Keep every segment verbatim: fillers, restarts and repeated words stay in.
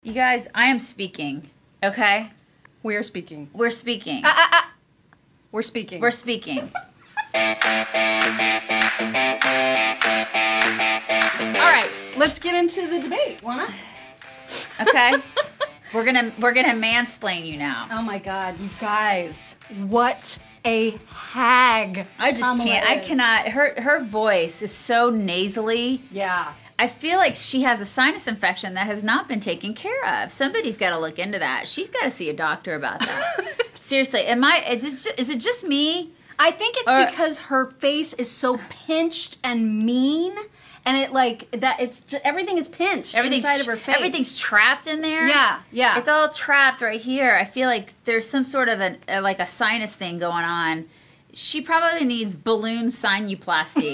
You guys, I am speaking, okay? We're speaking. We're speaking. Ah, ah, ah. We're speaking. We're speaking. All right, let's get into the debate, wanna? Okay? we're gonna we're gonna mansplain you now. Oh my God, you guys! What a hag! I just Kamala can't. I is. cannot. Her her voice is so nasally. Yeah. I feel like she has a sinus infection that has not been taken care of. Somebody's got to look into that. She's got to see a doctor about that. Seriously, am I? Is it just, is it just me? I think it's Or- because her face is so pinched and mean, and it like that. It's just, everything is pinched Everything's inside of her face. Everything's trapped in there. Yeah, yeah. It's all trapped right here. I feel like there's some sort of a, a like a sinus thing going on. She probably needs balloon sinuplasty.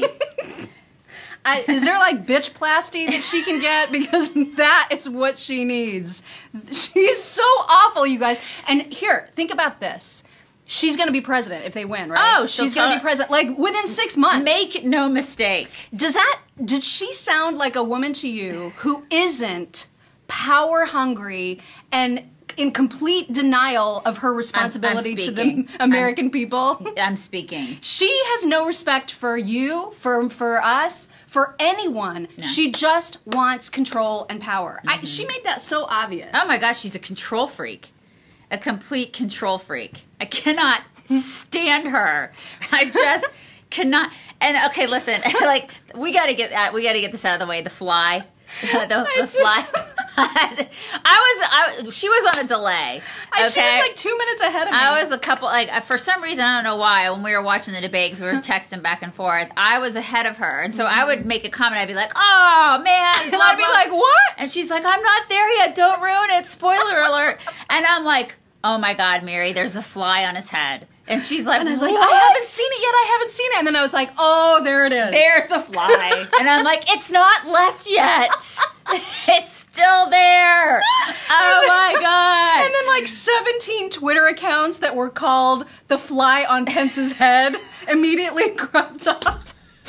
I, is there like bitch plasty that she can get? Because that is what she needs. She's so awful, you guys. And here, think about this. She's going to be president if they win, right? Oh, she'll she's going to tell- be president like within six months. Make no mistake. Does that? Did she sound like a woman to you who isn't power hungry and in complete denial of her responsibility to the speaking. American people? I'm speaking. She has no respect for you, for for us, for anyone. No. She just wants control and power. I, she made that so obvious. Oh my gosh, she's a control freak. A complete control freak. I cannot stand her. I just cannot. And okay, listen, like we got to get that. We got to get this out of the way. The fly, the, the just- fly. I was. I, she was on a delay. Okay, I- She was like two minutes ahead of me. I was a couple, like, for some reason, I don't know why, when we were watching the debate, 'cause we were texting back and forth, I was ahead of her. And so I would make a comment, I'd be like, oh, man. And blah, I'd be blah. like, what? And she's like, I'm not there yet. Don't ruin it. Spoiler alert. And I'm like, oh, my God, Mary, there's a fly on his head. And she's like, And I was like, what? I haven't seen it yet. I haven't seen it. And then I was like, oh, there it is. There's the fly. And I'm like, it's not left yet. It's still there. Oh, my God. And then like seventeen Twitter accounts that were called "The Fly on Pence's Head" immediately cropped up.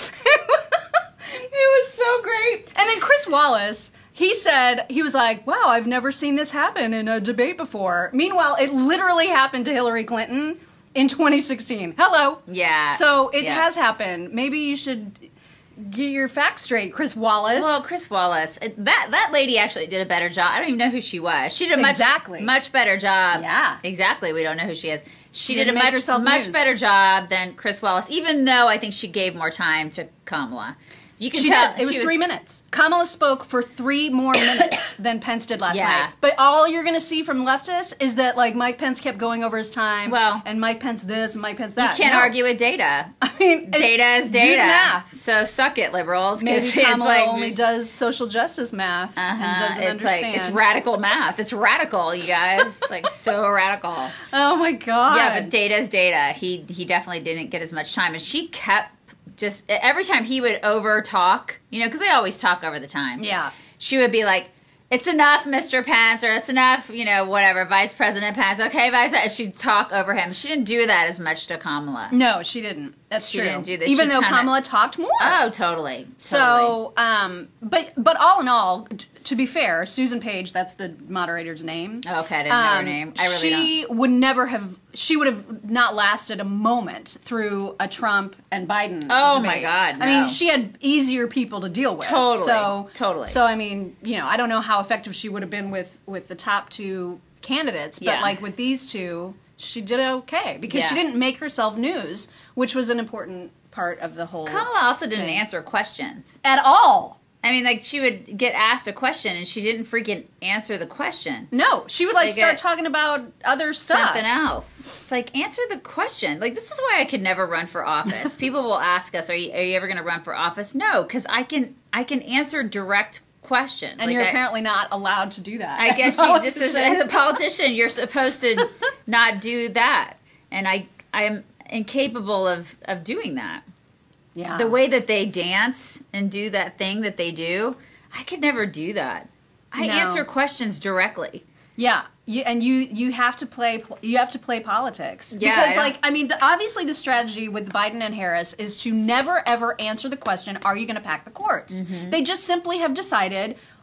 It was so great. And then Chris Wallace, he said, he was like, wow, I've never seen this happen in a debate before. Meanwhile, it literally happened to Hillary Clinton in twenty sixteen. Hello. Yeah. So it Yeah. has happened. Maybe you should get your facts straight, Chris Wallace. Well, Chris Wallace, that that lady actually did a better job. I don't even know who she was. She did a much, Exactly. much better job. Yeah. Exactly. We don't know who she is. She, She did a didn't make much, herself much news. better job than Chris Wallace, even though I think she gave more time to Kamala. You can She tell. did. It was she three minutes. Kamala spoke for three more minutes than Pence did last Yeah. night. But all you're going to see from leftists is that like Mike Pence kept going over his time. Well, and Mike Pence this and Mike Pence You that. can't No. argue with data. I mean, Data it- is do data. the math. So suck it, liberals. 'cause Maybe it's Kamala like- only does social justice math and Uh-huh. doesn't It's understand. like it's radical math. It's radical, you guys. It's like so radical. Oh my God. Yeah, but data is data. He he definitely didn't get as much time, and she kept just every time he would over talk, you know, because they always talk over the time. Yeah. She would be like, "It's enough, Mister Pence," or "It's enough," you know, whatever, Vice President Pence. Okay, Vice President. She'd talk over him. She didn't do that as much to Kamala. No, she didn't. That's She true. didn't do this. Even She though kinda- Kamala talked more. Oh, totally. totally. So, um, but but all in all, t- to be fair, Susan Page, that's the moderator's name. Okay, I didn't know her um, name. I really she would never have. She would have not lasted a moment through a Trump and Biden. Oh, debate. my God, I no. mean, she had easier people to deal with. Totally, So totally. So I mean, you know, I don't know how effective she would have been with with the top two candidates, but Yeah. like with these two, she did okay because she Yeah. didn't make herself news, which was an important part of the whole. Kamala also didn't thing. answer questions. At all. I mean, like, she would get asked a question, and she didn't freaking answer the question. No, she would like Like start a- talking about other stuff. Something else. It's like, answer the question. Like, this is why I could never run for office. People will ask us, are you, are you ever going to run for office? No, because I can I can answer direct questions. And Like, you're I- apparently not allowed to do that. I as guess a you, this is, politician. as a politician, you're supposed to not do that. And I I am incapable of, of doing that. Yeah. The way that they dance and do that thing that they do, I could never do that. I No. answer questions directly. Yeah, you, and you you have to play you have to play politics. Yeah, I because don't- like I mean, the, obviously the strategy with Biden and Harris is to never ever answer the question, "Are you going to pack the courts?" Mm-hmm. They just simply have decided,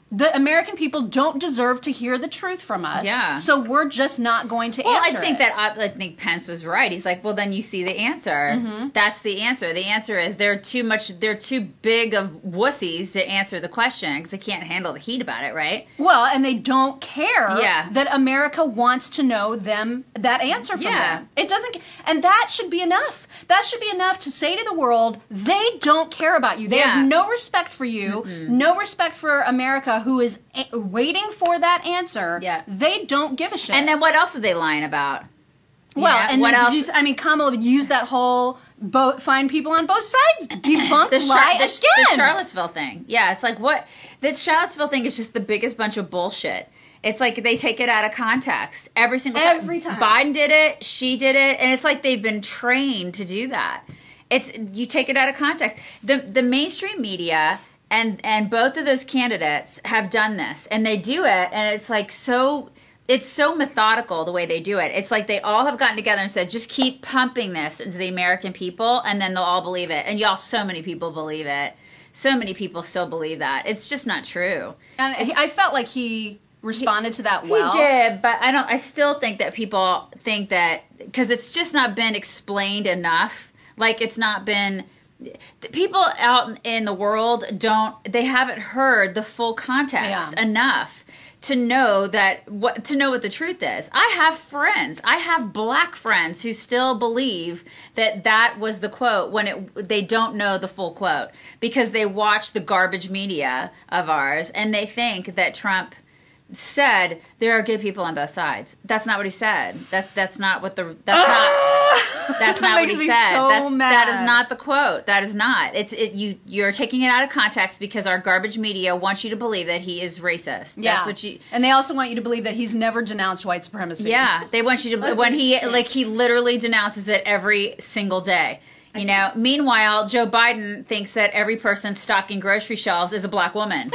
the American people don't deserve to hear the truth from us. Yeah. So we're just not going to Well, answer I think it. that I think Pence was right. He's like, well, then you see the answer. Mm-hmm. That's the answer. The answer is they're too much. They're too big of wussies to answer the question because they can't handle the heat about it, right? Well, and they don't care Yeah. that America wants to know them that answer from Yeah. them. It doesn't, and that should be enough. That should be enough to say to the world they don't care about you. They Yeah. have no respect for you, mm-hmm. no respect for America, who is a- waiting for that answer. Yeah. They don't give a shit. And then what else are they lying about? You well, know, and what then else? did you, I mean, Kamala used that whole both find people on both sides debunked the, Char- lie the, again. the Charlottesville thing. Yeah, it's like what this Charlottesville thing is just the biggest bunch of bullshit. It's like they take it out of context every single time. Every time. Biden did it, she did it, and it's like they've been trained to do that. It's you take it out of context. The the mainstream media and and both of those candidates have done this, and they do it, and it's like so. It's so methodical the way they do it. It's like they all have gotten together and said, just keep pumping this into the American people, and then they'll all believe it. And y'all, so many people believe it. So many people still believe that. It's just not true. And he, I felt like he responded to that well. He did, but I don't. I still think that people think that because it's just not been explained enough. Like it's not been. The people out in the world don't. They haven't heard the full context Yeah. enough to know that what to know what the truth is. I have friends. I have black friends who still believe that that was the quote when it they don't know the full quote because they watch the garbage media of ours and they think that Trump said there are good people on both sides. That's not what he said. That's that's not what the that's not that's not what Makes he me said. so That's mad. that is not the quote. That is not. It's it you you're taking it out of context because our garbage media wants you to believe that he is racist. Yeah. That's what you And they also want you to believe that he's never denounced white supremacy. Yeah, they want you to when he like he literally denounces it every single day. You know. Meanwhile, Joe Biden thinks that every person stocking grocery shelves is a black woman.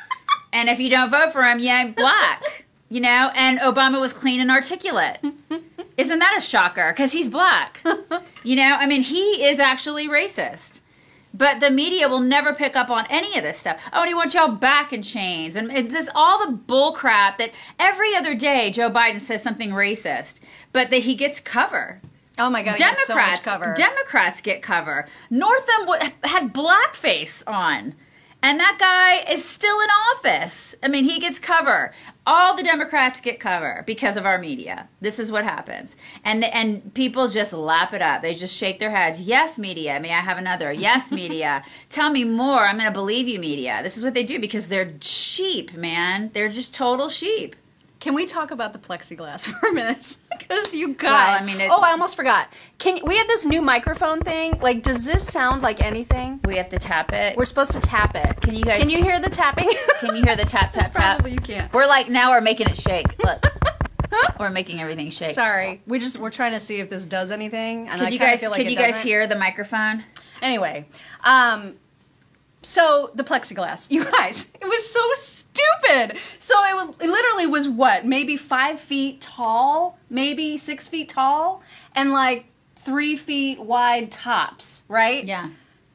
And if you don't vote for him, you ain't black. You know? And Obama was clean and articulate. Isn't that a shocker? Because he's black. You know? I mean, he is actually racist. But the media will never pick up on any of this stuff. Oh, and he wants y'all back in chains. And it's this all the bull crap that every other day Joe Biden says something racist, but that he gets cover. Oh my God, Democrats, so much cover. Democrats get cover. Northam w- had blackface on. And that guy is still in office. I mean, he gets cover. All the Democrats get cover because of our media. This is what happens. And the, and people just lap it up. They just shake their heads. Yes, media. May I have another? Yes, media. Tell me more. I'm going to believe you, media. This is what they do because they're sheep, man. They're just total sheep. Can we talk about the plexiglass for a minute? Because you guys. Well, I mean, it- oh, I almost forgot. Can we have this new microphone thing? Like, does this sound like anything? We have to tap it. We're supposed to tap it. Can you guys- Can you hear the tapping? Can you hear the tap, tap, tap? Probably you can't. We're like, now we're making it shake. Look. We're making everything shake. Sorry, we just we're trying to see if this does anything. And Could I you kinda guys, feel like could it you guys doesn't. hear the microphone? Anyway, um, so the plexiglass, you guys, it was so stupid. So it was it literally was what, maybe five feet tall, maybe six feet tall, and like three feet wide tops, right? Yeah.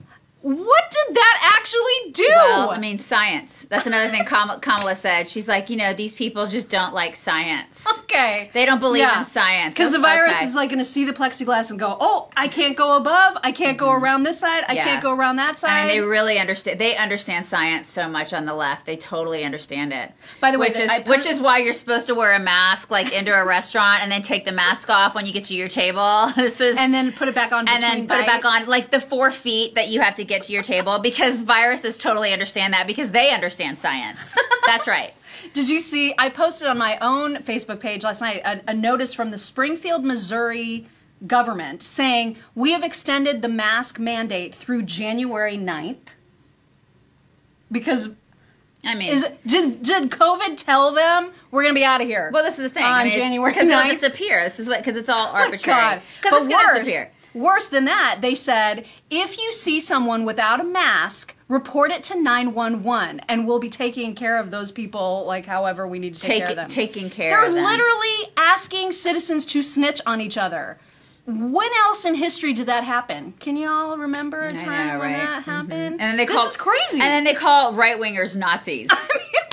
What did that actually do? Well, I mean, science. That's another thing Kam- Kamala said. She's like, you know, these people just don't like science. okay. They don't believe Yeah. in science. Because the virus Okay. is like going to see the plexiglass and go, oh, I can't go above, I can't go around this side, I Yeah. can't go around that side. I mean, they really understand. They understand science so much on the left. They totally understand it. By the way, which the- is I which post- is why you're supposed to wear a mask, like into a restaurant, and then take the mask off when you get to your table. This is and then put it back on and then between put it back bites. on, like the four feet that you have to get to your table, because viruses totally understand that because they understand science. That's right. Did you see, I posted on my own Facebook page last night a, a notice from the Springfield, Missouri government saying, we have extended the mask mandate through January ninth. Because, I mean, is did, did COVID tell them we're going to be out of here? well, this is the thing. On I mean, January because it'll ninth. disappear. This is what because it's all Oh my arbitrary. God. Because But it's going to worse, disappear. worse than that, they said, if you see someone without a mask, report it to nine one one, and we'll be taking care of those people, like, however we need to take, Take care it- of them. taking care They're of them. literally asking citizens to snitch on each other. When else in history did that happen? Can y'all remember a I time know, when right? that happened? And then they this call is crazy. And then they call right wingers Nazis. I mean,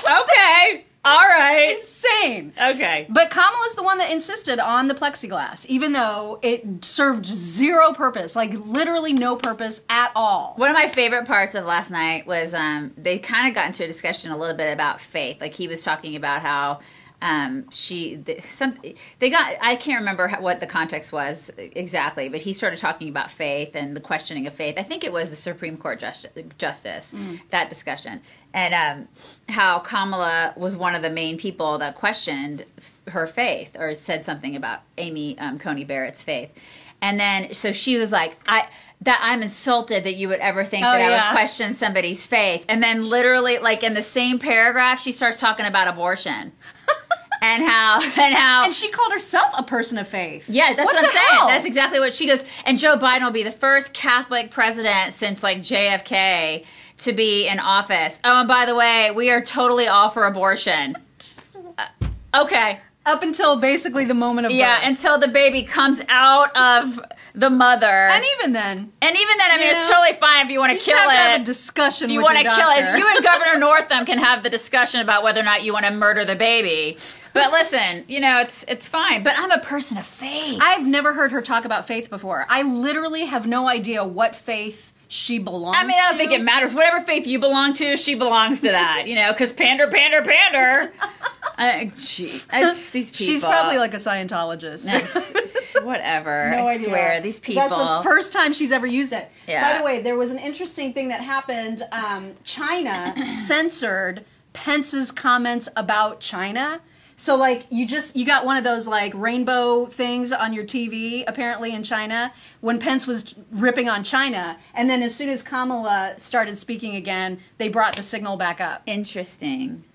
Okay. All right. Insane. Okay. But Kamala's the one that insisted on the plexiglass, even though it served zero purpose, like literally no purpose at all. One of my favorite parts of last night was um, they kind of got into a discussion a little bit about faith. Like he was talking about how um, she, the, some, they got, I can't remember how, what the context was exactly, but he started talking about faith and the questioning of faith. I think it was the Supreme Court justice, justice mm. that discussion. And um, how Kamala was one of the main people that questioned her faith or said something about Amy um, Coney Barrett's faith. And then, so she was like, I, that I'm insulted that you would ever think oh, that yeah. I would question somebody's faith. And then literally, like in the same paragraph, she starts talking about abortion. And how, and how. And she called herself a person of faith. Yeah, that's what, what I'm saying. hell? That's exactly what she goes. And Joe Biden will be the first Catholic president since like J F K to be in office. Oh, and by the way, we are totally all for abortion. Uh, okay. Up until basically the moment of yeah, birth. until the baby comes out of the mother. And even then. And even then, I mean, you it's know, totally fine if you want to you kill have it. To have a discussion if you with want your to kill doctor. it. You and Governor Northam can have the discussion about whether or not you want to murder the baby. But listen, you know, it's it's fine. But I'm a person of faith. I've never heard her talk about faith before. I literally have no idea what faith she belongs to. I mean, I don't think it matters. Whatever faith you belong to, she belongs to that. You know, because pander, pander, pander. uh, gee, I just, these people. She's probably like a Scientologist. Whatever. No I idea. swear, these people. That's the First time she's ever used it. Yeah. By the way, there was an interesting thing that happened. Um, China Censored Pence's comments about China. So, like, you just, you got one of those, like, rainbow things on your T V, apparently, in China, when Pence was ripping on China. And then as soon as Kamala started speaking again, they brought the signal back up. Interesting.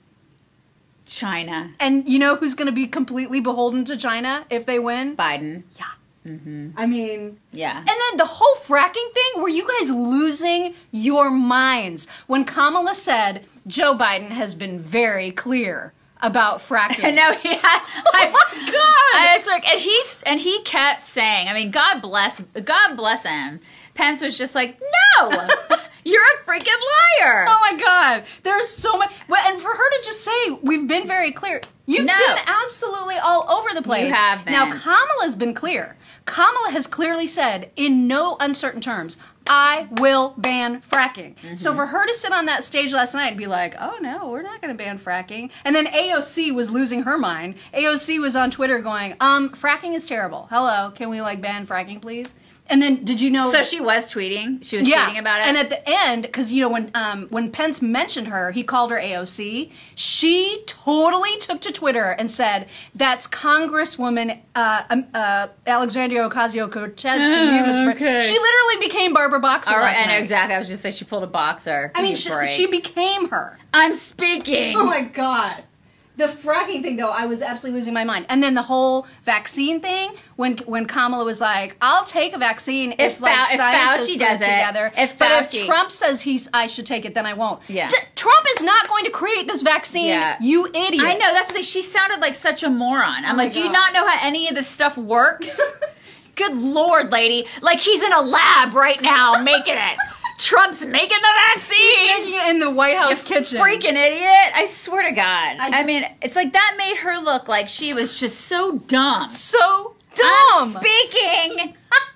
China. And you know who's going to be completely beholden to China if they win? Biden. Yeah. Mm-hmm. I mean... Yeah. And then the whole fracking thing, were you guys losing your minds? When Kamala said, Joe Biden has been very clear about fracking. No, he had. Oh my God! I was like, and he's and he kept saying, I mean, God bless, God bless him. Pence was just like, no, you're a freaking liar. Oh my God! There's so much. Well, and for her to just say, we've been very clear. You've No. been absolutely all over the place. You have been. Now Kamala's been clear. Kamala has clearly said, in no uncertain terms, I will ban fracking. Mm-hmm. So for her to sit on that stage last night and be like, oh no, we're not going to ban fracking. And then A O C was losing her mind. A O C was on Twitter going, um, fracking is terrible. Hello, can we like ban fracking, please? And then did you know? So she was tweeting. She was yeah. tweeting about it. And at the end, because you know when um, when Pence mentioned her, he called her A O C. She totally took to Twitter and said, "That's Congresswoman uh, um, uh, Alexandria Ocasio-Cortez." Uh, okay. She literally became Barbara Boxer. All right, last I know night. exactly. I was just saying she pulled a boxer. I mean, Give she, me a break. she became her. I'm speaking. Oh my God. The fracking thing, though, I was absolutely Losing my mind. And then the whole vaccine thing, when when Kamala was like, "I'll take a vaccine if, If like Fau- if scientists Fauci put does it it, together." if but Fauci- if Trump says he's I should take it, then I won't. Yeah. T- Trump is not going to create this vaccine. Yeah. You idiot. I know, that's the thing. She sounded like such a moron. I'm Oh my like, do you God. not know how any of this stuff works? Good Lord, lady. Like, he's in a lab right now making it. Trump's making the vaccines. He's making it in the White House You kitchen. freaking idiot. I swear to God. I, I just- mean, it's like that made her look like she was just so dumb. So I'm dumb. speaking.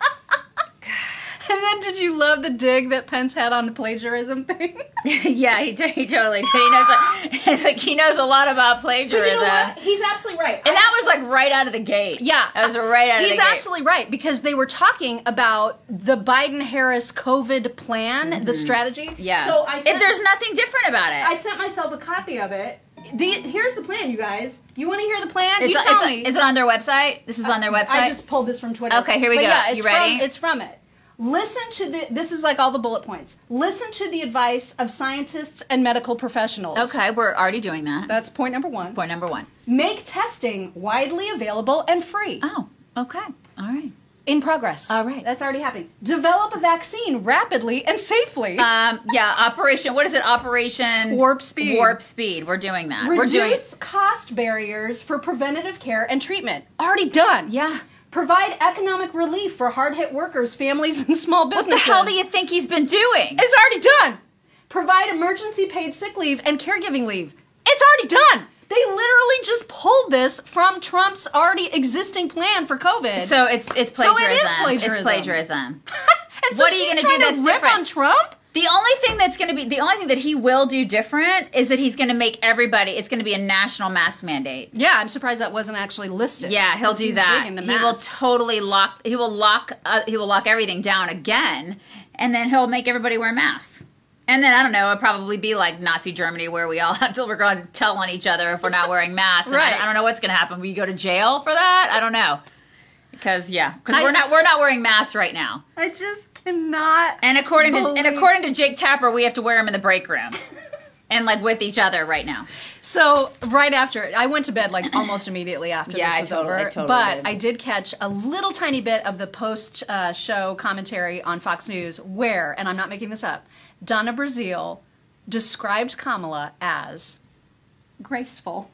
And then did you love the dig that Pence had on the plagiarism thing? Yeah, he, t- he totally did. He knows, it's like he knows a lot about But plagiarism. you know what? He's absolutely right. And I that was like right out of the gate. Yeah. That was right out of He's the gate. absolutely right, because they were talking about the Biden-Harris COVID plan, the strategy. Yeah. So I If sent- there's nothing different about it. I sent myself a copy of it. The, here's the plan, you guys. You want to hear the plan? It's you a- tell it's a- me. Is it on their website? This is on their website? I just pulled this from Twitter. Okay, here we But go. yeah, it's You ready? From, it's from it. Listen to the, this is like all the bullet points. Listen to the advice of scientists and medical professionals. Okay, we're already doing that. That's point number one. Point number one. Make testing widely available and free. Oh, okay. All right. In progress. All right. That's already happening. Develop a vaccine rapidly and safely. Um, yeah, Operation, what is it? Operation... Warp speed. Warp Speed. We're doing that. We're doing Reduce cost barriers for preventative care and treatment. Already done. Yeah. Provide economic relief for hard-hit workers, families, and small What businesses. the hell do you think he's been doing? It's already done. Provide emergency paid sick leave and caregiving leave. It's already done. They literally just pulled this from Trump's already existing plan for COVID. So it's it's So plagiarism. it is plagiarism. It's plagiarism. and so what are you she's gonna do trying that's to rip different? on Trump? The only thing that's going to be, the only thing that he will do different is that he's going to make everybody, it's going to be a national mask mandate. Yeah, I'm surprised that wasn't actually listed. Yeah, he'll 'Cause do he's that. big into He will masks. totally lock, he will lock, uh, he will lock everything down again, and then he'll make everybody wear masks. And then, I don't know, it'll probably be like Nazi Germany where we all have to, we're going to tell on each other if we're not wearing masks. And Right. I, I don't know what's going to happen. Will you go to jail for that? I don't know. Because, yeah, because I- we're not, we're not wearing masks right now. I just cannot. And according to and believe- according to Jake Tapper, we have to wear them in the break room, and like with each other right now. So right after, I went to bed like almost immediately after Yeah, I this was totally- over. I totally but did. I did catch a little tiny bit of the post-show commentary on Fox News, where, and I'm not making this up, Donna Brazile described Kamala as graceful.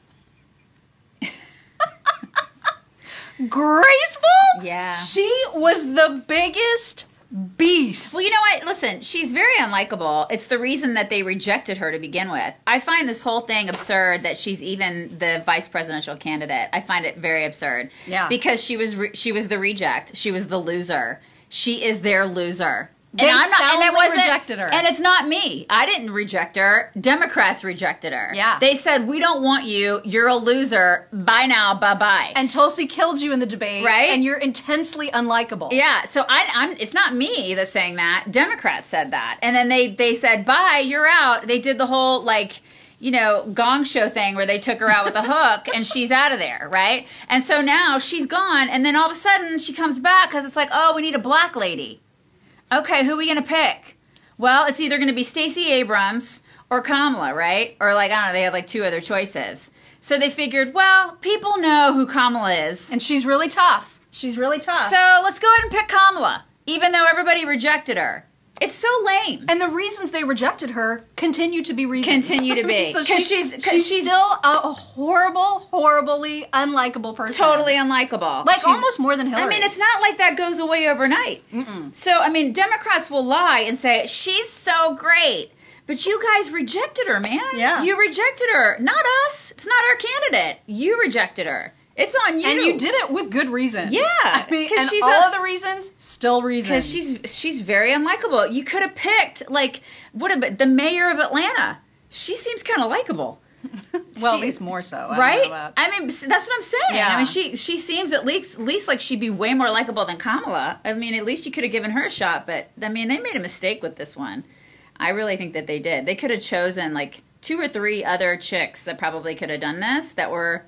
Graceful? Yeah. She was the biggest beast. Well, you know what? Listen, she's very unlikable. It's the reason that they rejected her to begin with. I find this whole thing absurd that she's even the vice presidential candidate. I find it very absurd. Yeah. Because she was re- she was the reject. She was the loser. She is their loser. They soundly rejected her. And it's not me. I didn't reject her. Democrats rejected her. Yeah. They said, we don't want you. You're a loser. Bye now. Bye-bye. And Tulsi killed you in the debate, Right? And you're intensely unlikable. Yeah, so I, I'm. It's not me that's saying that. Democrats said that, and then they they said, "Bye, you're out." They did the whole like, you know, Gong Show thing where they took her out with a hook, and she's out of there, right? And so now she's gone, and then all of a sudden she comes back because it's like, oh, we need a black lady. Okay, who are we gonna pick? Well, it's either gonna be Stacey Abrams or Kamala, right? Or like I don't know, they had like two other choices. So they figured, well, people know who Kamala is. And she's really tough. She's really tough. So let's go ahead and pick Kamala, even though everybody rejected her. It's so lame. and the reasons they rejected her continue to be reasons. Continue to be. so 'Cause she's, she's- 'cause she's, she's- still a horrible, horribly unlikable person. Totally unlikable. Like She's- almost more than Hillary. I mean, it's not like that goes away overnight. Mm-mm. So, I mean, Democrats will lie and say, she's so great. But you guys rejected her, man. Yeah. You rejected her. Not us. It's not our candidate. You rejected her. It's on you. And you did it with good reason. Yeah, I mean, 'cause and she's all a- of the reasons, still reasons. Because she's she's very unlikable. You could have picked like what about the mayor of Atlanta? She seems kind of likable, well, she- at least more so. I don't know right? about- I mean, that's what I'm saying. Yeah. I mean, she she seems at least at least like she'd be way more likable than Kamala. I mean, at least you could have given her a shot. But I mean, they made a mistake with this one. I really think that they did. They could have chosen like two or three other chicks that probably could have done this that were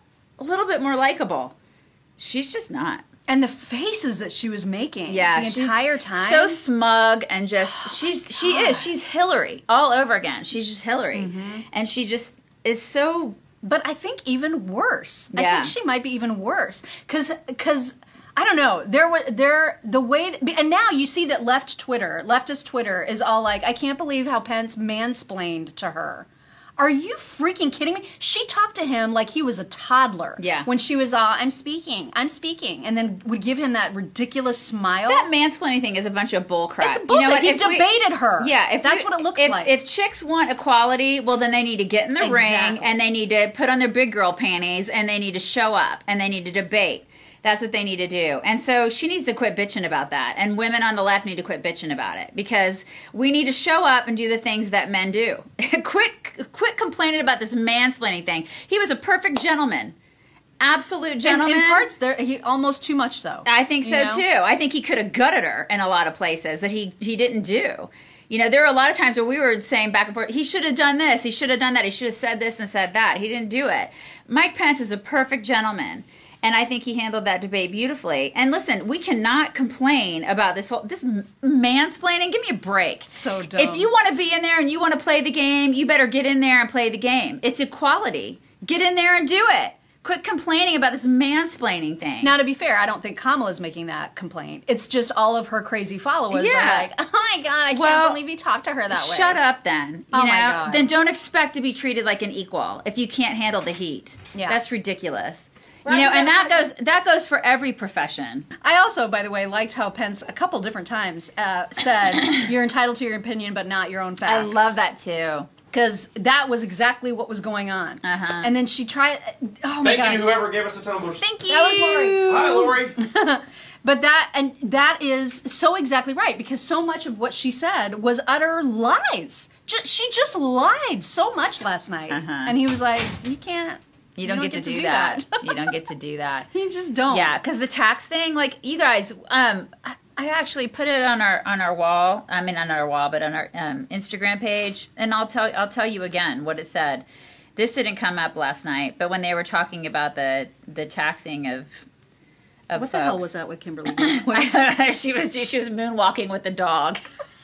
a little bit more likable. She's just not. And the faces that she was making Yeah, the she's entire time. so smug and just she's she is she's Hillary all over again. She's just Hillary, Mm-hmm. and she just is so. But I think even worse. I Yeah. think she might be even worse because because I don't know. There was there the way that, and now you see that left Twitter, leftist Twitter is all like, I can't believe how Pence mansplained to her. Are you freaking kidding me? She talked to him like he was a toddler. Yeah. When she was all, I'm speaking, I'm speaking, and then would give him that ridiculous smile. That mansplaining thing is a bunch of bull crap. It's bullshit. He if we- debated her. Yeah, if That's we- what it looks if, like. If chicks want equality, well, then they need to get in the ring Exactly. and they need to put on their big girl panties and they need to show up and they need to debate. That's what they need to do. And so she needs to quit bitching about that. And women on the left need to quit bitching about it because we need to show up and do the things that men do. quit quit complaining about this mansplaining thing. He was a perfect gentleman. Absolute in, gentleman. in parts there, he almost too much so. I think so You know? too. I think he could have gutted her in a lot of places that he he didn't do. You know, there were a lot of times where we were saying back and forth, he should have done this, he should have done that, he should have said this and said that. He didn't do it. Mike Pence is a perfect gentleman. And I think he handled that debate beautifully. And listen, we cannot complain about this whole this mansplaining. Give me a break. So dumb. If you want to be in there and you want to play the game, you better get in there and play the game. It's equality. Get in there and do it. Quit complaining about this mansplaining thing. Now, to be fair, I don't think Kamala's making that complaint. It's just all of her crazy followers Yeah. are like, oh my God, I can't Well, believe he talked to her that way. Shut up then. You Oh know? my God. Then don't expect to be treated like an equal if you can't handle the heat. Yeah. That's ridiculous. Right, You know, and that that- goes that goes for every profession. I also, by the way, liked how Pence, a couple different times, uh, said, you're entitled to your opinion, but not your own facts. I love that too. because that was exactly what was going on. Uh-huh. And then she tried. Oh my Thank god! you to whoever gave us a tumbler. Thank you. That was Lori. Hi, Lori. But that and that is so exactly right, because so much of what she said was utter lies. Just, she just lied so much last night, Uh-huh. and he was like, "You can't. You don't, get, to do, that. You don't get to do that. You just don't." Yeah, because the tax thing, like you guys, um, I- I actually put it on our on our wall. I mean, on our wall, but on our um, Instagram page, and I'll tell I'll tell you again what it said. This didn't come up last night, but when they were talking about the the taxing of of What the hell folks- was that with Kimberly? she was she was moonwalking with the dog.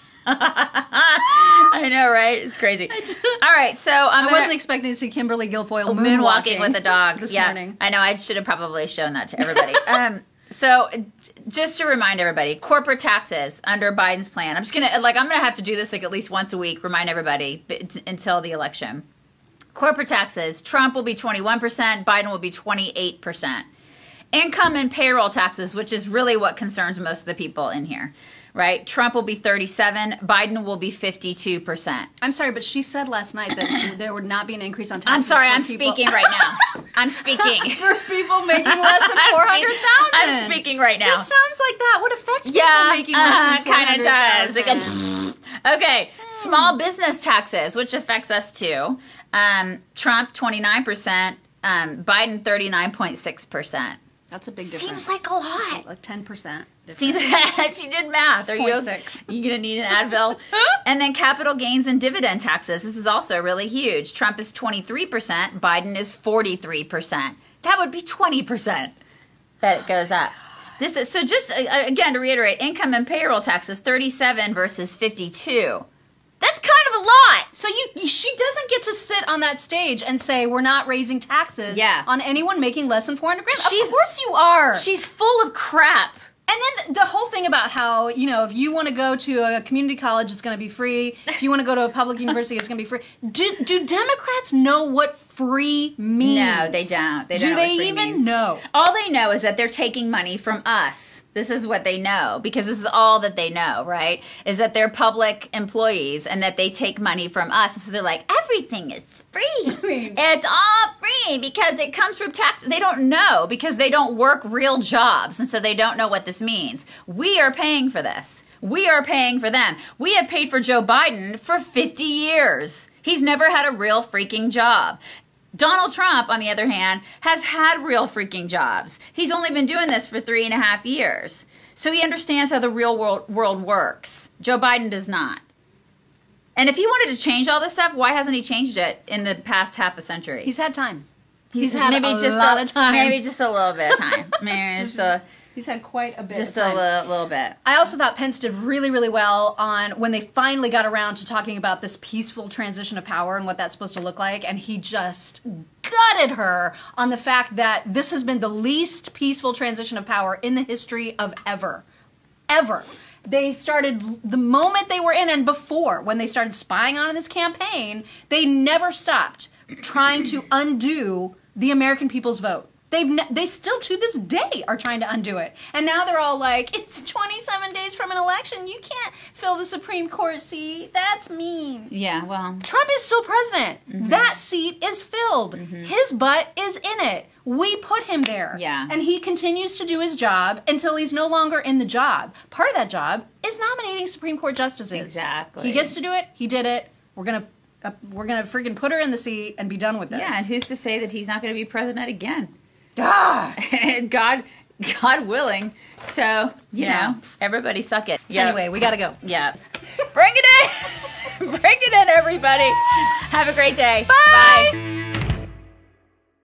I know, right? It's crazy. All right, so I'm I gonna- wasn't expecting to see Kimberly Guilfoyle moonwalking moonwalking with the dog this yeah, morning. I know. I should have probably shown that to everybody. um, so, j- just to remind everybody, corporate taxes under Biden's plan. I'm just gonna like I'm gonna have to do this like at least once a week. Remind everybody b- t- until the election. Corporate taxes. Trump will be twenty-one percent. Biden will be twenty-eight percent. Income and payroll taxes, which is really what concerns most of the people in here, right? Trump will be thirty-seven. Biden will be fifty-two percent. I'm sorry, but she said last night that there would not be an increase on taxes. I'm sorry, for I'm people- speaking right now. I'm speaking. for people making less than four hundred thousand. I'm speaking right now. This sounds like that would affect people Yeah, making less than kind of does. Like a, four hundred thousand. okay, small business taxes, which affects us too. Um, Trump twenty-nine percent, um, Biden thirty-nine point six percent. That's a big difference. Seems like a lot. Like ten percent. Seems she did math. Are you Point okay? six. You gonna need an Advil? And then capital gains and dividend taxes. This is also really huge. Trump is twenty-three percent. Biden is forty-three percent. That would be twenty percent. That it goes up. This is so. Just uh, again to reiterate, income and payroll taxes thirty-seven versus fifty-two. That's kind of a lot. So you, she doesn't get to sit on that stage and say we're not raising taxes Yeah. on anyone making less than four hundred grand. She's- of course you are. She's full of crap. And then the whole thing about how, you know, if you want to go to a community college, it's going to be free. If you want to go to a public university, it's going to be free. Do, do Democrats know what free means? No, they don't. They don't do know what they free even means. know? All they know is that they're taking money from us. This is what they know because this is all that they know, right? Is that they're public employees and that they take money from us. And so they're like, everything is free. mean- It's all free because it comes from tax. They don't know because they don't work real jobs. And so they don't know what this means. We are paying for this. We are paying for them. We have paid for Joe Biden for fifty years. He's never had a real freaking job. Donald Trump, on the other hand, has had real freaking jobs. He's only been doing this for three and a half years. So he understands how the real world, world works. Joe Biden does not. And if he wanted to change all this stuff, why hasn't he changed it in the past half a century? He's had time. He's, he's had maybe a just lot a, of time. Maybe just a little bit of time. Maybe just a, He's had quite a bit just of a time. little, little bit. I also thought Pence did really, really well on when they finally got around to talking about this peaceful transition of power and what that's supposed to look like, and he just gutted her on the fact that this has been the least peaceful transition of power in the history of ever. Ever. They started, the moment they were in and before, when they started spying on this campaign, they never stopped trying to undo the American people's vote. They've ne- they still to this day are trying to undo it. And now they're all like, it's twenty-seven days from an election. You can't fill the Supreme Court seat. That's mean. Yeah, well. Trump is still president. Mm-hmm. That seat is filled. His butt is in it. We put him there. Yeah. And he continues to do his job until he's no longer in the job. Part of that job is nominating Supreme Court justices. Exactly. He gets to do it. He did it. We're going to uh, we're going to freaking put her in the seat and be done with this. Yeah, and who's to say that he's not going to be president again? Ah! God, God willing. So, you Yeah. know, everybody suck it. Yeah. Anyway, we got to go. Yes. Bring it in. Bring it in, everybody. Have a great day. Bye. Bye.